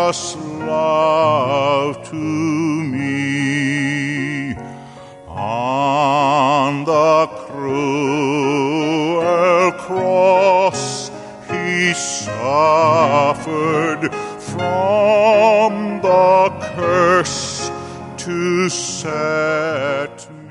precious love to me. On the cruel cross he suffered from the curse to set